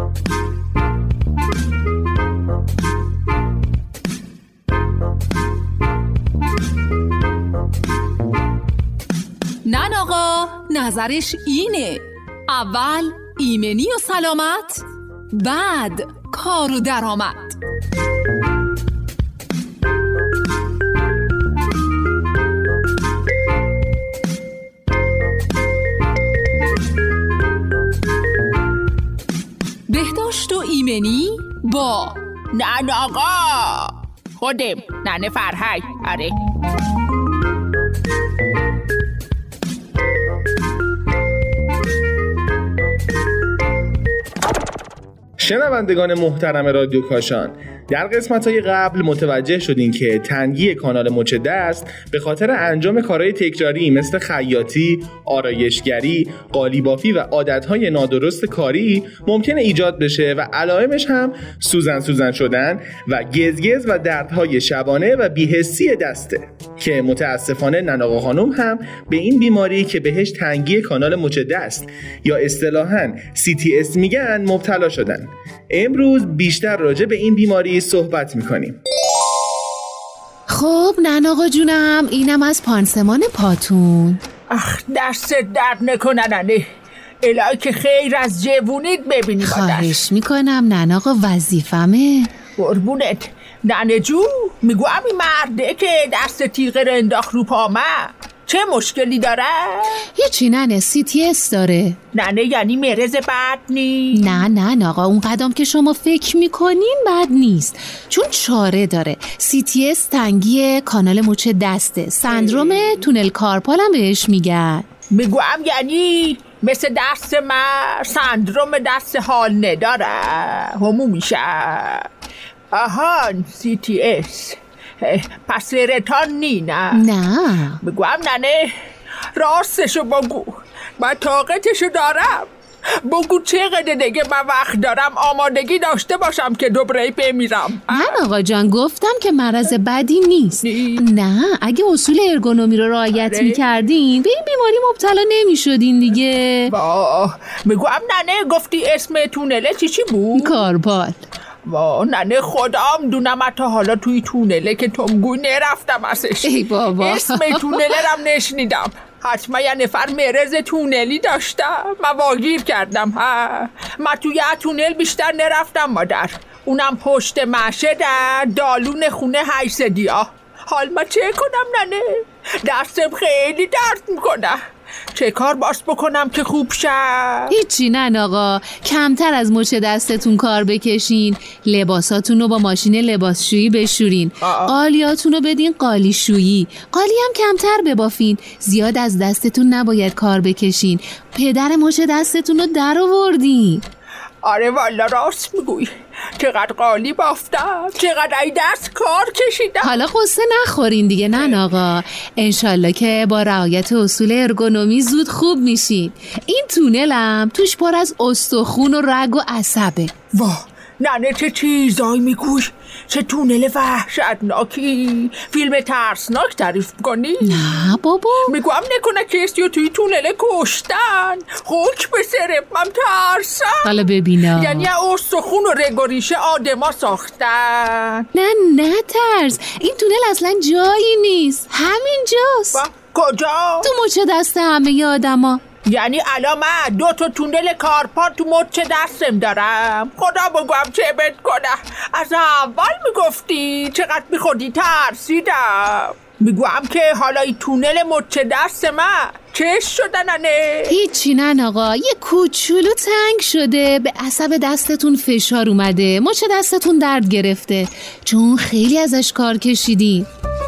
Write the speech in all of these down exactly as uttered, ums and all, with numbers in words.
نن آقا نظرش اینه، اول ایمنی و سلامت، بعد کار و درآمد. بهداشت و ایمنی با نن آقا خودم، ننه فرهنگ. آره شنوندگان محترم رادیو کاشان، در قسمت‌های قبل متوجه شدین که تنگی کانال مچ دست به خاطر انجام کارهای تکراری مثل خیاطی، آرایشگری، قالیبافی و عادت‌های نادرست کاری ممکنه ایجاد بشه و علائمش هم سوزن سوزن شدن و گزگز و دردهای شبانه و بی‌حسی دسته که متاسفانه نن آقا خانم هم به این بیماری که بهش تنگی کانال مچ دست یا اصطلاحاً سی تی اس میگن مبتلا شدن. امروز بیشتر راجع به این بیماری صحبت میکنیم. خب نن آقا جونم، اینم از پانسمان پاتون. اخ دست درد نکنه ننه، الهی که خیر از جوونیت ببینی. خواهش میکنم نن آقا، وظیفمه. قربونت ننه جو. میگوام این مرده که دست تیغه رو انداخت رو پامه چه مشکلی داره؟ هیچی ننه، سی تی اس داره. ننه یعنی مرض بد نیست؟ نه نه آقا، اون قدم که شما فکر میکنین بد نیست، چون چاره داره. سی تی اس تنگی کانال مچ دسته، سندروم تونل کارپال هم بهش میگن. میگوام یعنی مثل دست من سندروم دست حال نداره همون میشه. آهان سی تی اس، پس رتان نی نه؟ نه بگوام ننه راستشو بگو، من طاقتشو دارم. بگو چقدر دیگه من وقت دارم آمادگی داشته باشم که دوباره بمیرم. نه آقا جان، گفتم که مرض بدی نیست. نی؟ نه اگه اصول ارگونومی رو رعایت میکردین به این بیماری مبتلا نمیشدین دیگه. واه میگوام ننه گفتی اسم تونله چی چی بود؟ کارپال. واه ننه خدام دونم تا حالا توی تونله که تو مگوی نرفتم ازش. ای بابا، اسم تونله رم نشنیدم. حتما یه نفر مرض تونلی داشتم، من واگیر کردم. ها من توی تونل بیشتر نرفتم مادر، اونم پشت مشه در دالون خونه هیسدیا. حال من چه کنم ننه؟ دستم خیلی درد میکنه، چه کار باش بکنم که خوب شد؟ هیچی نن آقا، کمتر از مچ دستتون کار بکشین، لباساتون رو با ماشین لباسشویی بشورین، قالیاتون رو بدین قالی شویی، قالی هم کمتر ببافین، زیاد از دستتون نباید کار بکشین، پدر مچ دستتون رو در آوردین. آره والا راست میگوی، چقدر قالی بافتم، چقدر ای دست کار کشیدم. حالا قصه نخورین دیگه نن آقا، انشالله که با رعایت اصول ارگونومی زود خوب میشین. این تونلم توش پر از استخون و رگ و عصبه. واه ننه چه چیزایی میگوی، چه تونل وحشتناکی. فیلم ترسناک تعریف کنی؟ نه بابا، میگوام نکنه کسی رو توی تونل کشتن. خوک به سرم من ترسم. حالا ببینا، یعنی استخون و رگ و ریشه آدما ساختن. نه نه ترس، این تونل اصلا جایی نیست، همین جاست. کجا؟ تو مچ دست همه آدما. یعنی الان من دو تا تونل کارپال تو مچ دستم دارم؟ خدا بگوام چه بد کنه، از اول میگفتی چقدر میخوردی ترسیدم. میگوام که حالا این تونل مچ دست من چش شدن ننه؟ هیچی نن آقا، یه کوچولو تنگ شده، به عصب دستتون فشار اومده، مچ دستتون درد گرفته، چون خیلی ازش کار کشیدین.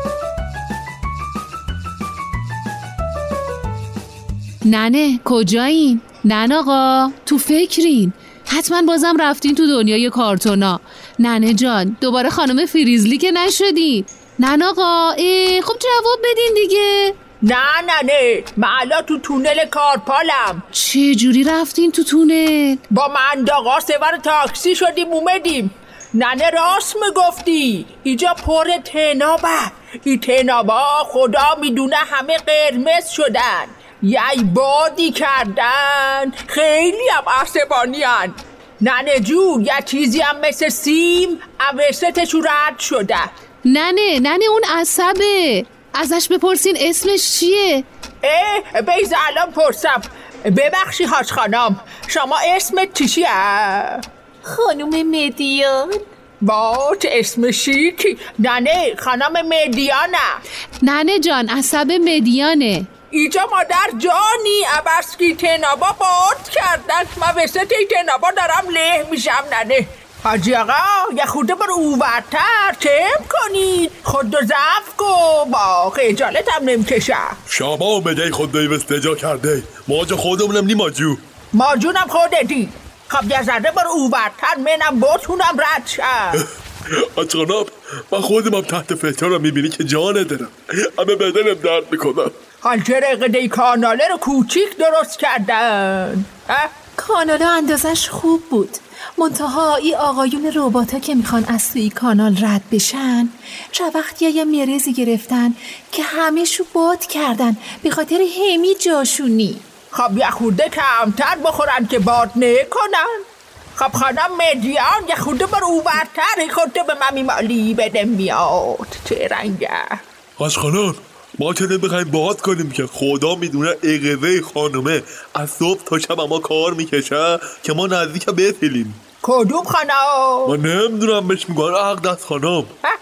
ننه کجایین؟ نن آقا تو فکرین، حتما بازم رفتین تو دنیای کارتونا. ننه جان دوباره خانم فریزلی که نشدین. نن آقا ای خب جواب بدین دیگه. نه ننه من الان تو تونل کارپالم. چه جوری رفتین تو تونل؟ با منداقا سوار تاکسی شدیم اومدیم. ننه راست میگفتی، اینجا پر تنابه. این تنابا خدا میدونه همه قرمز شدن، یه بادی کردن، خیلی هم عصبانی هن. ننه جو یه چیزی هم مثل سیم اوستش رد شده. ننه ننه اون عصبه، ازش بپرسین اسمش چیه؟ اه بیز الان پرسم. ببخشی حاج خانم، شما اسمت چیه؟ خانم مدیان. با چه اسم شیکی. ننه خانم مدیانه. ننه جان عصب مدیانه. ایجا مادر جانی عبسکی تنابا باد کردن. من وسط ای تنابا دارم له میشم. ننه حاجی آقا یه خورده بر اوورتر چم کنید، خود دو زف کن، با خجالت هم نمیکشه. شما اومده خود دوی استجا کرده، ما جا خودمونم نی ماجو ماجونم خودتی. خب یه ذره بر اوورتر منم باتونم رد شم. اچاناب من خودم هم تحت فشارم، میبینی که جانه دارم، همه بدنم درد میکنم. حال چرا قده کاناله رو کوچیک درست کردن؟ کاناله اندازش خوب بود، منتها ای آقایون رباتا که میخوان از توی کانال رد بشن چه وقتی یه مرزی گرفتن که همه شو باد کردن به خاطر همی جاشونی. خب یه خورده کمتر بخورن که باد نکنن. خب خانم مدیان یه خورده بر اوورتر خورده به من میمالی بده میاد. چه رنگه حاج خانم، ما که نمیخوایم باد کنیم که خدا میدونه اقوه خانمه از صبح تا شب ما کار میکشه که ما نزدیک بفیلیم. کدوم خانم؟ من نمیدونم بهش میگن اقدس خانم.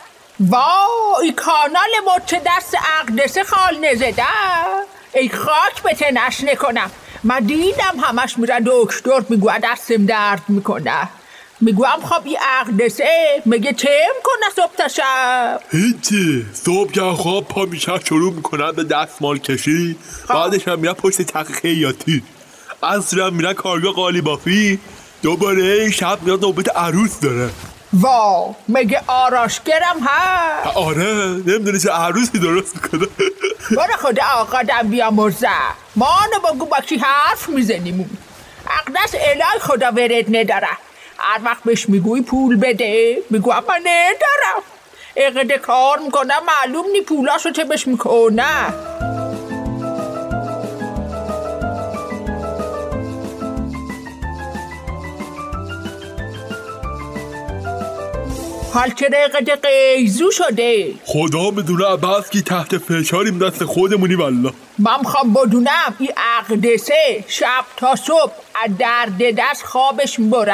وای کانال مچه دست اقدسه خال نزده. ای خاک به تنش نکنم. من دیدم همش میرن دکتر میگوه دستم درد میکنه. میگوهم خب این اقدسه میگه چه میکنه صبح تا شب؟ هیچی، صبح که خواب پا میشه شروع میکنن به دستمال کشی، بعدش هم میره پشت تق خیاطی، عصر هم میره کارگاه قالی بافی، دوباره شب میاد نوبت عروس داره. واو مگه آراشگرم هست؟ آره نمیدونه چه عروسی درست میکنه. برو خدا آقادم بیا مرزه، ما آنو بگو با کی حرف میزنیم. اقدس الهی خدا ورد نداره. هر وقت بهش میگوی پول بده میگو اما ندارم. اقده کار میکنه معلوم نی پولاشو چه بهش میکنه. حال چرا اقده قیزو شده؟ خدا میدونه بس که تحت فشاریم دست خودمونی والله. من میخوام بدونم این اقدسه شب تا صبح از درد دست خوابش بره؟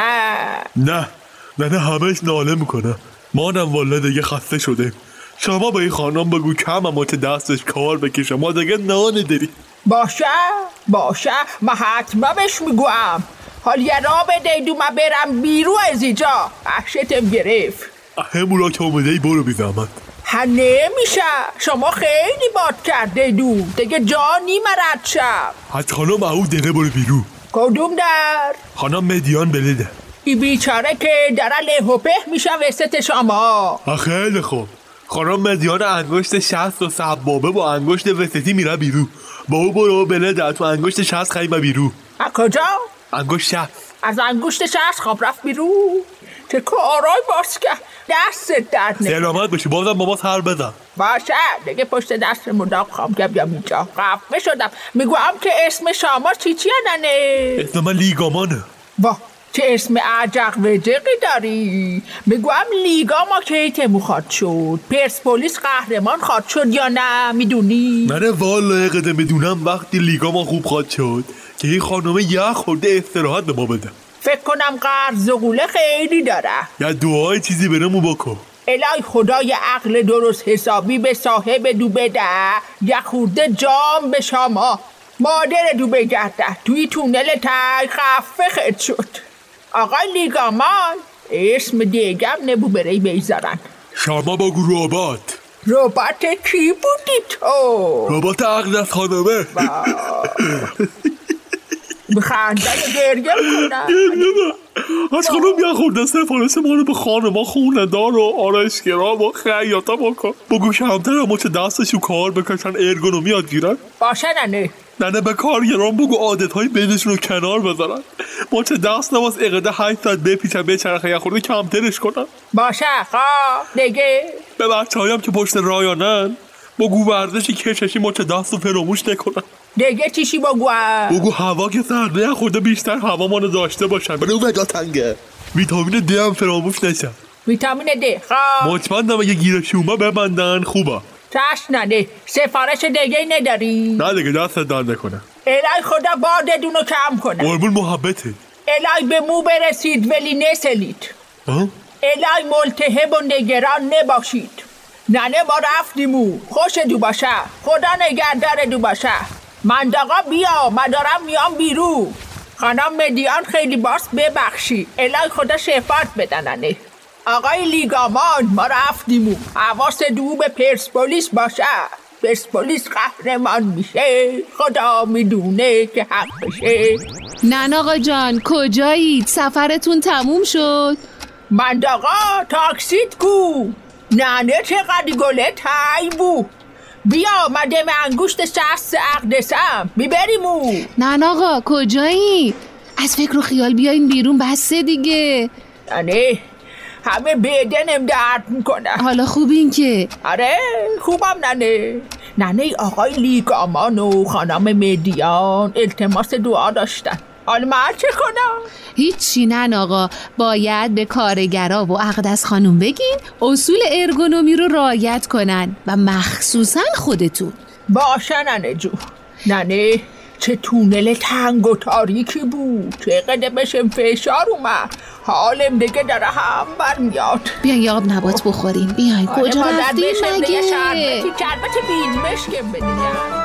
نه نه نه همش ناله میکنه. مانم والله دیگه خسته شده. شما با این خانم بگو کم اما که دستش کار بکشه، ما دیگه نانه داری. باشه باشه من حتما بهش میگوام. حال یه را بده دو من برم بیرو از اینجا. احشتم گرفت. همون را که اومده ای برو بی زحمت. ها نمیشه، شما خیلی باد کرده دو دیگه جانی مرد شب. حتی خانم او دقیقه برو بیرو. کدوم در؟ خانم مدیان بلیده. ای بیچاره که در له و په میشه وسط شما. خیلی خوب. خانم مدیان انگشت شست و سبابه با انگشت وسطی میره بیرو. با او برو بلیده تو انگشت شست خیمه بیرو. کجا؟ انگشت شست. از انگشت شست خواب رفت بیرو. چه کارای باز که دست درد نکنه. سلامت باشی بازم بابا سر بزن. باشه دیگه پشت دست مداق خوام که بیام اینجا. خفه شدم. میگوام که اسم شما چی چیه ننه؟ اسم من لیگامانه. واه چه اسم عجق وجقی داری. میگوام لیگاما که تمو خواد شد، پرسپولیس قهرمان خواد شد یا نه میدونی؟ من والا قدم میدونم وقتی لیگاما خوب خواد شد که این خانومه یه خورده استراحت به ما بده. فکر کنم قرض و قوله خیلی داره. یا دعای چیزی برمو بکن. الهی خدای عقل درست حسابی به صاحب دو بده. یه خورده جام به شما. مادر دو بگرده توی تونل تای خفه خد شد. آقای لیگامان اسم دیگم نبو برای بیزارن. شما بگو ربات. ربات کی بودی تو؟ ربات اقدس خانمه. بخنده گریه کنم. از خانم یه خورده سفارش ما رو به خانما خونه دار و آرایشگرا و خیاطا بکن. بگو کمتر اما چه دستشو کار بکشن ارگونومی یاد گیرن. باشه ننه. ننه به کارگران بگو عادت های بینشون رو کنار بذارن. ما چه دست نواز اقده هشت ساعت بپیچن به چرخه یه خورده کمترش کنن. باشه خواه دیگه. به بچه هایم که پشت رایانن بگو ورزشی کششی ما چه دست رو فراموش نکنن. دیگه چیشی بگو؟ بگو هوا که سرده خورده بیشتر هوا مانو داشته باشن. برای اون وجا تنگه. ویتامین دی هم فراموش نشه. ویتامین دی خواه مطمئنم اگه گیرشی اومه ببندن خوبه. چشم نده. سفارش دیگه نداری؟ نه دیگه دست درد نکنه. الهی خدا بادتونو کم کنه. قربون محبته. الهی به مو برسید ولی نسلید. الهی ملتهب و نگران نباشید. ننه ما رفتیمو. خوش دو باشه. خدا نگهدار دو باشه. مندقا بیا، من دارم میام بیرو. خانم مدیان خیلی باس ببخشی. الهی خدا شفاعت بدننه. آقای لیگامان ما رفتیمو. حواس دو به پرسپولیس باشه. پرسپولیس قهرمان میشه. خدا میدونه که حق بشه. نن آقا جان کجایید؟ سفرتون تموم شد؟ مندقا تاکسیت کو. ننه چقدر گلت های بو. بیا مدم انگوشت شخص اقدسم میبریمو. نن آقا کجایی؟ از فکر و خیال بیاین بیرون بسه دیگه. ننه همه بدنم درد میکنه. حالا خوبین که؟ آره خوبم ننه. ننه آقای لیگامان و خانم مدیان التماس دعا داشتن. حالا من چه کنم؟ هیچی نن آقا، باید به کارگرا و اقدس خانوم بگین اصول ارگونومی رو رعایت کنن و مخصوصا خودتون. باشه ننه جو. ننه چه تونل تنگ و تاریکی بود. چقدر بشم فشار اومد. حالم دیگه داره هم برمیاد. بیاین یه آب نبات بخوریم. بیاین کجا رفتیم مگه؟ شربتی شربت بیدمشکم بدیم.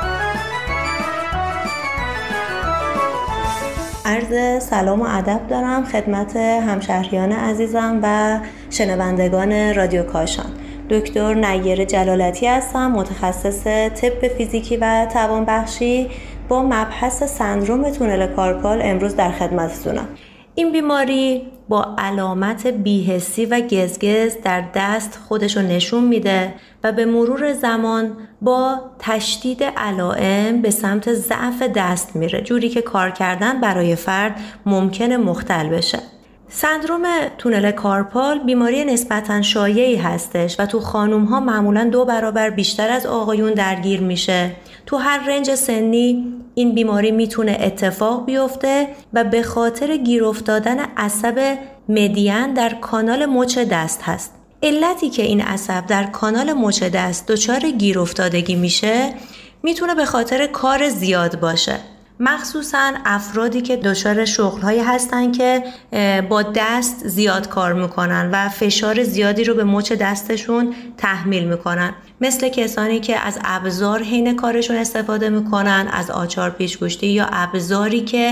عرض سلام و ادب دارم خدمت همشهریان عزیزم و شنوندگان رادیو کاشان. دکتر نیر جلالتی هستم، متخصص طب فیزیکی و توانبخشی. با مبحث سندروم تونل کارپال امروز در خدمتتونم. این بیماری با علامت بی‌حسی و گزگز در دست خودشو نشون میده و به مرور زمان با تشدید علائم به سمت ضعف دست میره، جوری که کار کردن برای فرد ممکنه مختل بشه. سندروم تونل کارپال بیماری نسبتاً شایعی هستش و تو خانوم‌ها معمولاً دو برابر بیشتر از آقایون درگیر میشه. تو هر رنج سنی این بیماری میتونه اتفاق بیفته و به خاطر گیر افتادن عصب مدیان در کانال مچ دست هست. علتی که این عصب در کانال مچ دست دچار گیر افتادگی میشه میتونه به خاطر کار زیاد باشه. مخصوصاً افرادی که دچار شغل‌هایی هستن که با دست زیاد کار میکنن و فشار زیادی رو به مچ دستشون تحمیل میکنن، مثل کسانی که از ابزار حین کارشون استفاده میکنن، از آچار پیچ‌گوشتی یا ابزاری که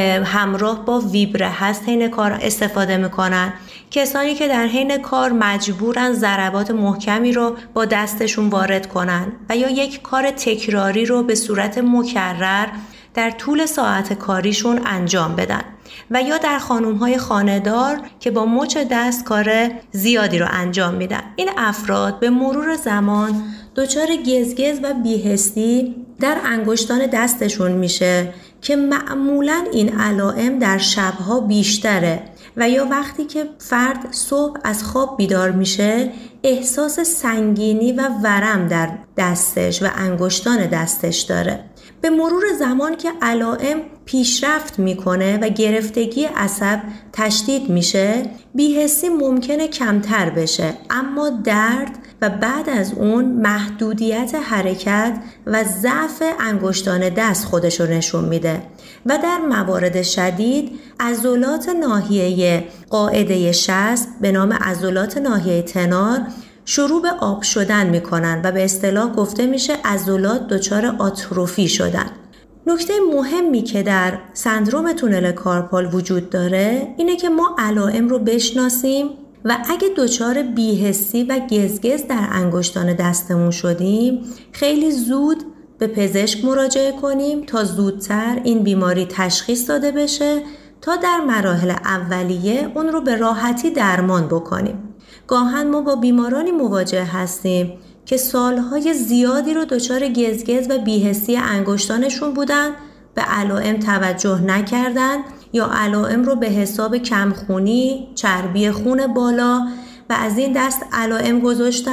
همراه با ویبره هست حین کار استفاده میکنن، کسانی که در حین کار مجبورن ضربات محکمی رو با دستشون وارد کنن و یا یک کار تکراری رو به صورت مکرر در طول ساعت کاریشون انجام بدن، و یا در خانم‌های خانه‌دار که با مچ دست کار زیادی رو انجام میدن. این افراد به مرور زمان دچار گزگز و بی‌حسی در انگشتان دستشون میشه که معمولاً این علائم در شب‌ها بیشتره و یا وقتی که فرد صبح از خواب بیدار میشه احساس سنگینی و ورم در دستش و انگشتان دستش داره. به مرور زمان که علائم پیشرفت میکنه و گرفتگی عصب تشدید میشه، بی‌حسی ممکنه کمتر بشه، اما درد و بعد از اون محدودیت حرکت و ضعف انگشتان دست خودشو نشون میده و در موارد شدید عضلات ناحیه قاعده شست به نام عضلات ناحیه تنار شروع به آب شدن میکنن و به اصطلاح گفته میشه عضلات دچار آتروفی شدن. نکته مهمی که در سندروم تونل کارپال وجود داره اینه که ما علائم رو بشناسیم و اگه دچار بی‌حسی و گزگز در انگشتان دستمون شدیم خیلی زود به پزشک مراجعه کنیم تا زودتر این بیماری تشخیص داده بشه تا در مراحل اولیه اون رو به راحتی درمان بکنیم. گاهن ما با بیمارانی مواجه هستیم که سالهای زیادی رو دچار گزگز و بی‌حسی انگشتانشون بودن، به علائم توجه نکردن یا علائم رو به حساب کمخونی، چربی خون بالا و از این دست علائم گذاشتن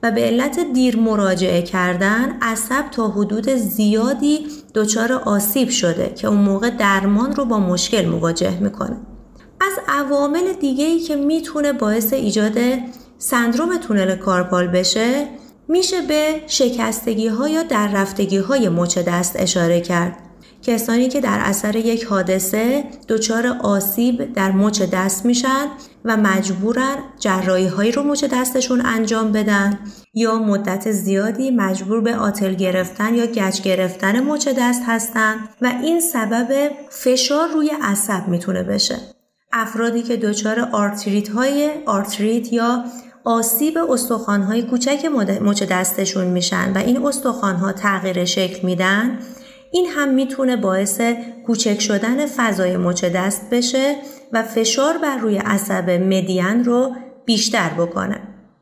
و به علت دیر مراجعه کردن عصب تا حدود زیادی دچار آسیب شده که اون موقع درمان رو با مشکل مواجه میکنه. از عوامل دیگه‌ای که میتونه باعث ایجاد سندرم تونل کارپال بشه میشه به شکستگی ها یا در رفتگی های مچ دست اشاره کرد. کسانی که در اثر یک حادثه دچار آسیب در مچ دست میشن و مجبورن جراحی هایی رو مچ دستشون انجام بدن یا مدت زیادی مجبور به آتل گرفتن یا گچ گرفتن مچ دست هستن و این سبب فشار روی عصب میتونه بشه. افرادی که دچار آرتریت های آرتریت یا آسیب استخوان‌های کوچک مچ دستشون میشن و این استخوان‌ها تغییر شکل میدن، این هم میتونه باعث کوچک شدن فضای مچ دست بشه و فشار بر روی عصب مدین رو بیشتر بکنه.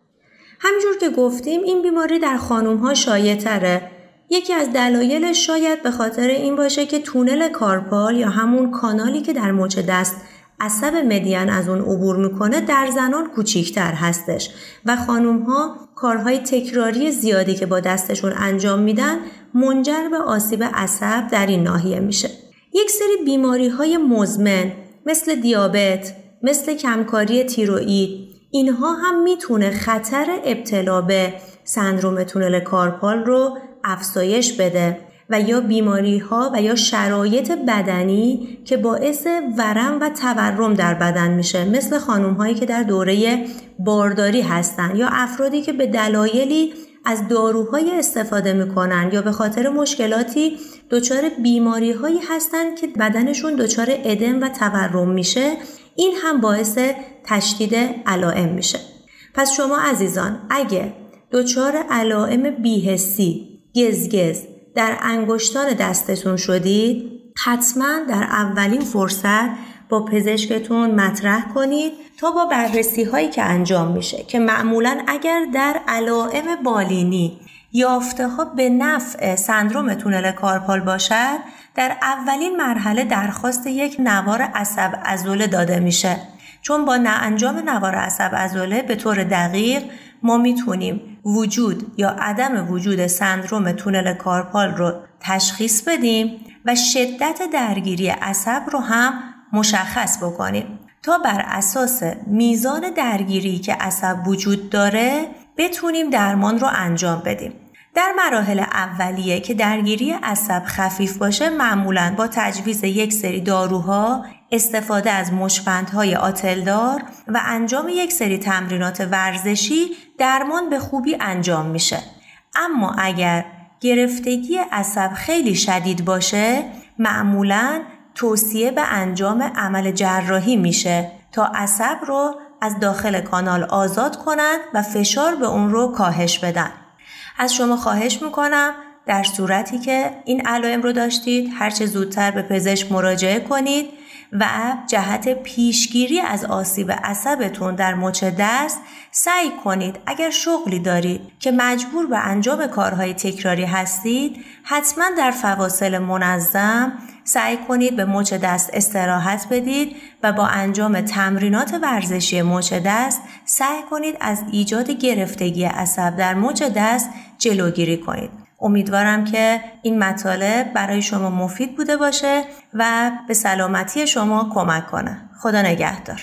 همینجور که گفتیم این بیماری در خانم‌ها شایع‌تره. یکی از دلایلش شاید به خاطر این باشه که تونل کارپال یا همون کانالی که در مچ دست عصب مدین از اون عبور میکنه در زنان کوچیکتر هستش و خانم‌ها کارهای تکراری زیادی که با دستشون انجام میدن منجر به آسیب عصب در این ناحیه میشه. یک سری بیماری‌های مزمن مثل دیابت، مثل کمکاری تیروئید، اینها هم میتونه خطر ابتلا به سندرم تونل کارپال رو افزایش بده و یا بیماری ها و یا شرایط بدنی که باعث ورم و تورم در بدن میشه، مثل خانم هایی که در دوره بارداری هستن یا افرادی که به دلایلی از داروهای استفاده میکنن یا به خاطر مشکلاتی دچار بیماری هایی هستن که بدنشون دچار ادم و تورم میشه. این هم باعث تشدید علائم میشه. پس شما عزیزان اگه دچار علائم بی‌حسی، گزگز در انگشتان دستتون شدید، حتما در اولین فرصت با پزشکتون مطرح کنید تا با بررسی هایی که انجام میشه که معمولا اگر در علائم بالینی یافته ها به نفع سندرم تونل کارپال باشد، در اولین مرحله درخواست یک نوار عصب عضله داده میشه، چون با انجام نوار عصب عضله به طور دقیق ما میتونیم وجود یا عدم وجود سندرم تونل کارپال رو تشخیص بدیم و شدت درگیری عصب رو هم مشخص بکنیم تا بر اساس میزان درگیری که عصب وجود داره بتونیم درمان رو انجام بدیم. در مراحل اولیه که درگیری عصب خفیف باشه، معمولاً با تجویز یک سری داروها، استفاده از مشبندهای آتلدار و انجام یک سری تمرینات ورزشی درمان به خوبی انجام میشه. اما اگر گرفتگی عصب خیلی شدید باشه، معمولاً توصیه به انجام عمل جراحی میشه تا عصب رو از داخل کانال آزاد کنن و فشار به اون رو کاهش بدن. از شما خواهش میکنم در صورتی که این علائم رو داشتید هرچه زودتر به پزشک مراجعه کنید و جهت پیشگیری از آسیب عصبتون در مچ دست سعی کنید اگر شغلی دارید که مجبور به انجام کارهای تکراری هستید، حتما در فواصل منظم سعی کنید به مچ دست استراحت بدید و با انجام تمرینات ورزشی مچ دست سعی کنید از ایجاد گرفتگی عصب در مچ دست جلوگیری کنید. امیدوارم که این مطالب برای شما مفید بوده باشه و به سلامتی شما کمک کنه. خدا نگهدار.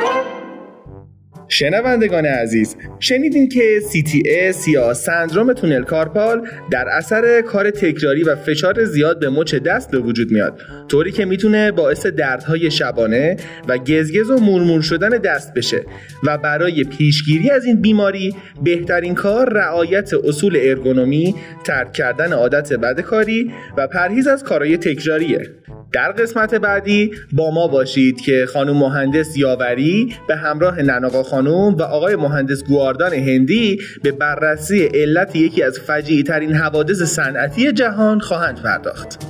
شنوندگان عزیز، شنیدین که سی تی اس یا سندرم تونل کارپال در اثر کار تکراری و فشار زیاد به مچ دست به وجود میاد، طوری که میتونه باعث دردهای شبانه و گزگز و مورمور شدن دست بشه و برای پیشگیری از این بیماری بهترین کار رعایت اصول ارگونومی، ترک کردن عادت بدکاری و پرهیز از کارهای تکراریه. در قسمت بعدی با ما باشید که خانم مهندس یاوری به همراه نناقا خانم و آقای مهندس گواردان هندی به بررسی علت یکی از فجیع ترین حوادث صنعتی جهان خواهند پرداخت.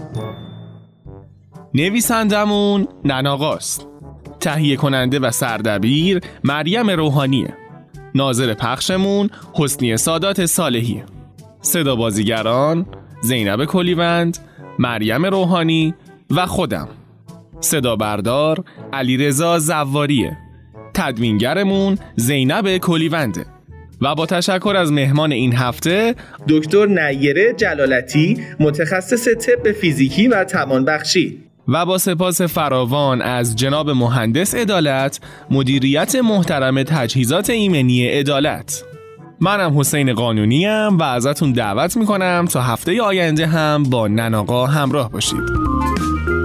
نویسندمون نناقاست، تهیه کننده و سردبیر مریم روحانیه، ناظر پخشمون حسنی سادات صالحیه، صدا بازیگران زینب کلیوند، مریم روحانی و خودم، صدا بردار علیرضا زواریه، تدوینگرمون زینب کلیونده، و با تشکر از مهمان این هفته دکتر نیره جلالتی، متخصص طب فیزیکی و توانبخشی، و با سپاس فراوان از جناب مهندس عدالت، مدیریت محترم تجهیزات ایمنی عدالت. منم حسین قانونیم و ازتون دعوت میکنم تا هفته آینده هم با نناقا همراه باشید.